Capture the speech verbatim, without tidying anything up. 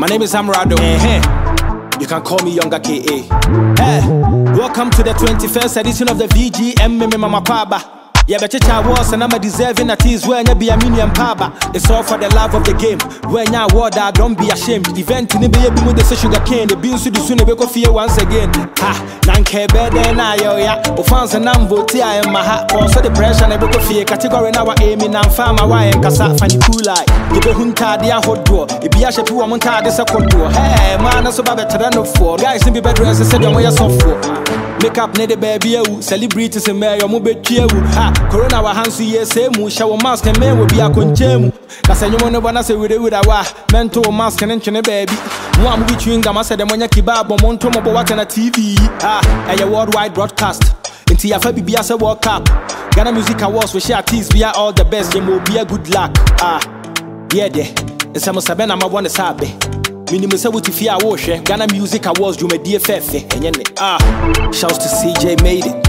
My name is Amrado. Uh-huh. You can call me Younger K A. Hey, welcome to the twenty-first edition of the V G M Mama Paba. Yeah, but I was and I'm a deserving at ease when you be a minion paba. It's all for the love of the game. When you award, don't be ashamed. Event in the baby with the sugar cane. The bills to the soon we go fear once again. Ha, Nanke better than I, yeah. Offense and I'm voting, I am my hat. Also the pressure and I go fear category now aiming and farm away and Kasa Fanny Kulai. You be hunta, dear hot door. If you are a poor monta, this a cold door. Hey, man, that's about better than four. Guys in the bedroom, as I said, I'm way soft for. Make up near the baby, celebrities and mayor, mobile cheer. Ha, Corona wa hands ye say mu shower mask and men will be a conchemu. That's a woman wanna say with it with a mental mask and enchine baby. One between them, I said the Monya Kibab, Monto Mobo watching a T V. Ah, a worldwide broadcast. Into your baby as a World Cup. Ghana Music Awards, we share teas, we are all the best, you will be a good luck. Ah, yeah, there. And some Sabena, I want to sabe. Minimum Sabuti Fia Wash, Ghana Music Awards, you may D F F. Ah, shouts to C J made it.